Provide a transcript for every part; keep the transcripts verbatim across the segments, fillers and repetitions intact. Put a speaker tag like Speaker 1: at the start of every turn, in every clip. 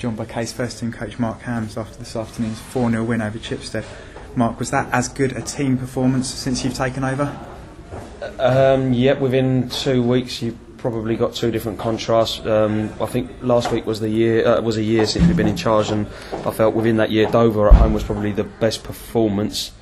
Speaker 1: joined by Case first team coach Mark Hams after this afternoon's four nil win over Chipstead. Mark, was that as good a team performance since you've taken over?
Speaker 2: Um, yep, within two weeks you've probably got two different contrasts. Um, I think last week was the year uh, was a year since we've been in charge, and I felt within that year Dover at home was probably the best performance.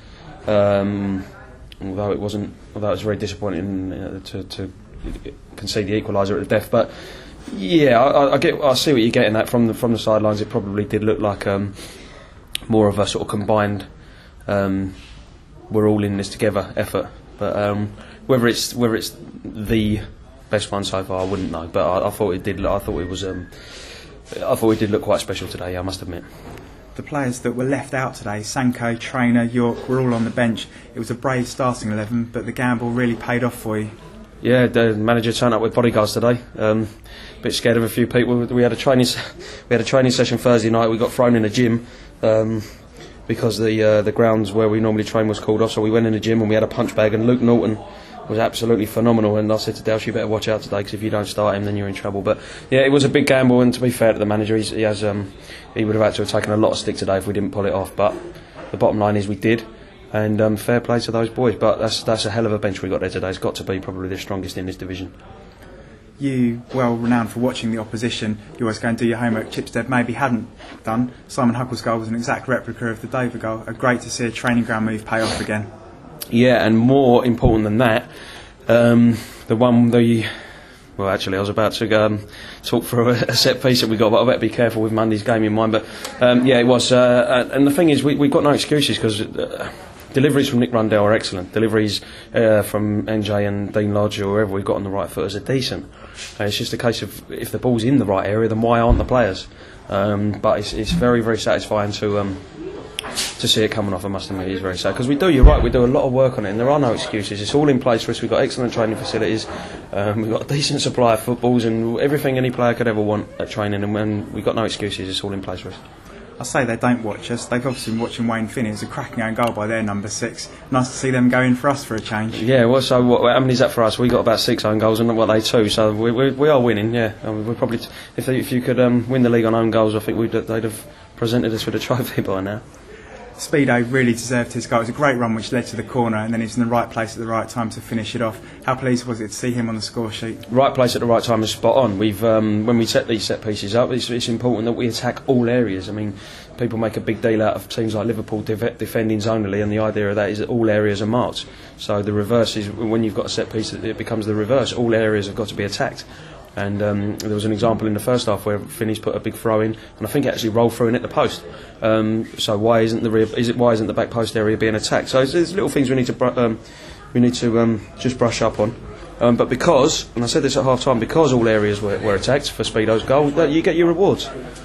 Speaker 2: Um, although it wasn't, although it was very disappointing uh, to, to concede the equaliser at the death, but. Yeah, I, I get. I see what you're getting at from the from the sidelines. It probably did look like um, more of a sort of combined, um, we're all in this together effort. But um, whether it's whether it's the best one so far, I wouldn't know. But I, I thought it did. I thought it was. Um, I thought it did look quite special today. I must admit.
Speaker 1: The players that were left out today, Sanko, Trainer, York, were all on the bench. It was a brave starting eleven, but the gamble really paid off for you.
Speaker 2: Yeah, the manager turned up with bodyguards today. Um, a bit scared of a few people. We had a training, we had a training session Thursday night. We got thrown in the gym um, because the uh, the grounds where we normally train was called off. So we went in the gym and we had a punch bag. And Luke Norton was absolutely phenomenal. And I said to Delsh, you better watch out today because if you don't start him, then you're in trouble. But yeah, it was a big gamble. And to be fair to the manager, he's, he has um, he would have had to have taken a lot of stick today if we didn't pull it off. But the bottom line is we did. And um, fair play to those boys, but that's that's a hell of a bench we got there today. It's got to be probably the strongest in this division.
Speaker 1: You, well renowned for watching the opposition, you always go and do your homework. Chipstead maybe hadn't done. Simon Huckle's goal was an exact replica of the Dover goal. A great to see a training ground move pay off again. Yeah,
Speaker 2: and more important than that, um, the one the well, actually, I was about to um, talk for a, a set piece that we got, but I better be careful with Monday's game in mind. But um, yeah, it was, uh, and the thing is, we we've got no excuses because. Uh, Deliveries from Nick Rundell are excellent. Deliveries uh, from N J and Dean Lodge or whoever we've got on the right foot are decent. Uh, it's just a case of if the ball's in the right area, then why aren't the players? Um, but it's, it's very, very satisfying to um, to see it coming off. I must admit, it's very sad because we do. You're right. We do a lot of work on it, and there are no excuses. It's all in place for us. We've got excellent training facilities. Um, we've got a decent supply of footballs and everything any player could ever want at training, and when we've got no excuses, it's all in place for us.
Speaker 1: I say they don't watch us. They've obviously been watching Wayne Finney. It's a cracking own goal by their number six. Nice to see them go in for us for a change.
Speaker 2: Yeah, well, so what, how many is that for us? We got about six own goals, and what they two. So we we, we are winning. Yeah, I mean, we're probably t- if they, if you could um, win the league on own goals, I think we'd they'd have presented us with a trophy by now.
Speaker 1: Speedo really deserved his goal. It was a great run which led to the corner, and then he's in the right place at the right time to finish it off. How pleased was it to see him on the score sheet?
Speaker 2: Right place at the right time is spot on. We've um, when we set these set pieces up, it's, it's important that we attack all areas. I mean, people make a big deal out of teams like Liverpool def- defending zonally, and the idea of that is that all areas are marked. So the reverse is when you've got a set piece, it becomes the reverse. All areas have got to be attacked. And um, there was an example in the first half where Finney's put a big throw in, and I think it actually rolled through and hit the post. Um, so why isn't the rear, is it why isn't the back post area being attacked? So there's little things we need to br- um, we need to um, just brush up on. Um, but because, and I said this at half time, because all areas were, were attacked for Speedo's goal, that you get your rewards.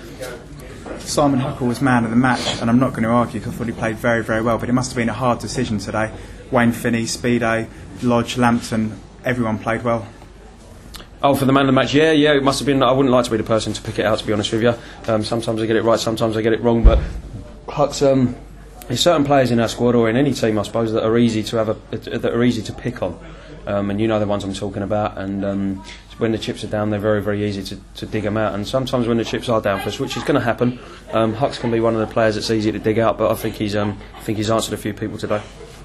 Speaker 1: Simon Huckle was man of the match, and I'm not going to argue because I thought he played very, very well. But it must have been a hard decision today. Wayne Finney, Speedo, Lodge, Lampton, everyone played well.
Speaker 2: Oh, for the man of the match, yeah, yeah, it must have been. I wouldn't like to be the person to pick it out, to be honest with you. Um, sometimes I get it right, sometimes I get it wrong, but Huck's, um, there's certain players in our squad or in any team, I suppose, that are easy to have a, that are easy to pick on, um, and you know the ones I'm talking about. And um, when the chips are down, they're very, very easy to, to dig them out. And sometimes when the chips are down for us, which is going to happen, um, Huck's can be one of the players that's easy to dig out. But I think he's, um, I think he's answered a few people today.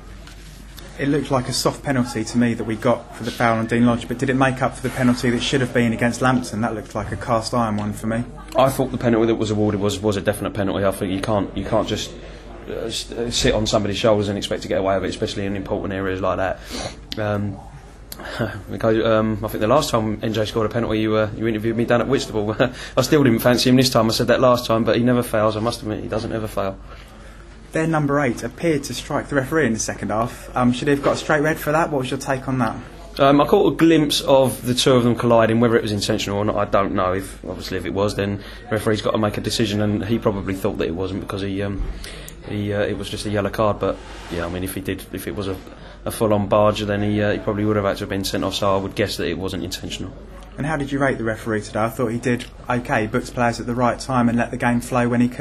Speaker 1: It looked like a soft penalty to me that we got for the foul on Dean Lodge, but did it make up for the penalty that should have been against Lampton? That looked like a cast iron one for me.
Speaker 2: I thought the penalty that was awarded was, was a definite penalty. I think you can't you can't just uh, sit on somebody's shoulders and expect to get away with it, especially in important areas like that. Um, because, um, I think the last time N J scored a penalty, you uh, you interviewed me down at Whitstable. I still didn't fancy him this time. I said that last time, but he never fails. I must admit, he doesn't ever fail.
Speaker 1: Their number eight appeared to strike the referee in the second half. Um, should he have got a straight red for that? What was your take on that?
Speaker 2: Um, I caught a glimpse of the two of them colliding. Whether it was intentional or not, I don't know. If obviously if it was, then the referee's got to make a decision, and he probably thought that it wasn't because he um, he uh, it was just a yellow card. But yeah, I mean, if he did, if it was a, a full-on barge, then he uh, he probably would have had to have been sent off. So I would guess that it wasn't intentional.
Speaker 1: And how did you rate the referee today? I thought he did okay. Booked players at the right time and let the game flow when he could.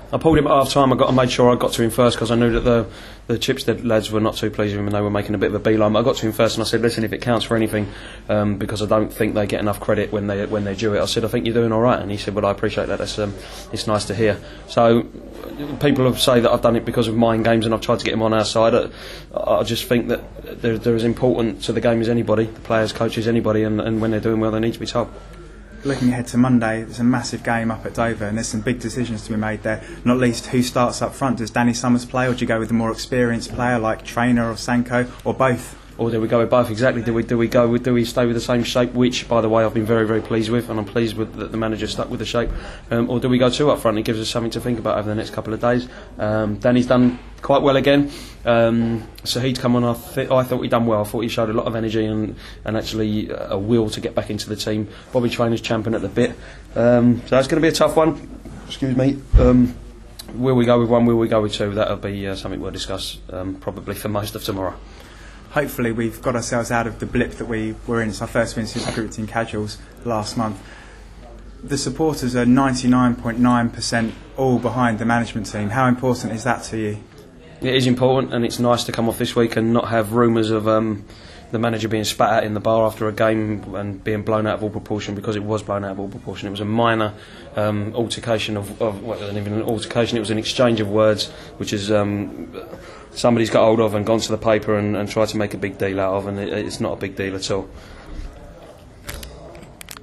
Speaker 2: I pulled him at half time. I got I made sure I got to him first because I knew that the the Chipstead lads were not too pleased with him and they were making a bit of a beeline. But I got to him first and I said, listen, if it counts for anything, um, because I don't think they get enough credit when they when they're due it. I said, I think you're doing all right. And he said, well, I appreciate that. That's um, it's nice to hear. So people say that I've done it because of mind games and I've tried to get him on our side. I, I just think that they're, they're as important to the game as anybody, the players, coaches, anybody, and, and when they're doing well, they need to be told.
Speaker 1: Looking ahead to Monday, there's a massive game up at Dover and there's some big decisions to be made there, not least who starts up front. Does Danny Summers play, or do you go with a more experienced player like Trainer or Sanko, or both?
Speaker 2: Or do we go with both? Exactly. Do we do we go with, do we stay with the same shape, which by the way I've been very very pleased with, and I'm pleased with that the manager stuck with the shape, um, or do we go two up front? It gives us something to think about over the next couple of days. um, Danny's done quite well again, um, so he'd come on. I, th- I thought he'd done well. I thought he showed a lot of energy and, and actually a will to get back into the team. Bobby Trainer's champing at the bit, um, so it's going to be a tough one. Excuse me. um, Will we go with one? Will we go with two? That'll be uh, something we'll discuss um, probably for most of tomorrow.
Speaker 1: Hopefully we've got ourselves out of the blip that we were in. It's our first win since recruiting Casuals last month. The supporters are ninety-nine point nine percent all behind the management team. How important is that to you?
Speaker 2: It is important, and it's nice to come off this week and not have rumours of um, the manager being spat at in the bar after a game and being blown out of all proportion, because it was blown out of all proportion. It was a minor um, altercation of, of well, it wasn't even an altercation, it was an exchange of words, which is um, somebody's got hold of and gone to the paper and, and tried to make a big deal out of, and it, it's not a big deal at all.